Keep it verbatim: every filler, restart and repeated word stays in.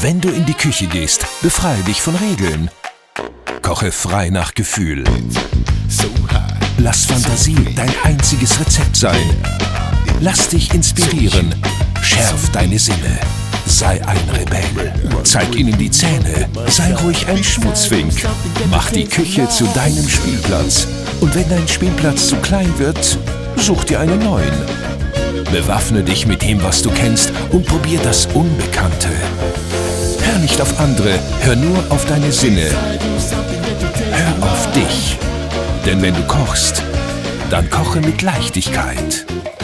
Wenn du in die Küche gehst, befreie dich von Regeln. Koche frei nach Gefühl. Lass Fantasie dein einziges Rezept sein. Lass dich inspirieren. Schärf deine Sinne. Sei ein Rebell. Zeig ihnen die Zähne. Sei ruhig ein Schmutzfink. Mach die Küche zu deinem Spielplatz. Und wenn dein Spielplatz zu klein wird, such dir einen neuen. Bewaffne dich mit dem, was du kennst, und probier das Unbekannte. Hör nicht auf andere, hör nur auf deine Sinne. Hör auf dich. Denn wenn du kochst, dann koche mit Leichtigkeit.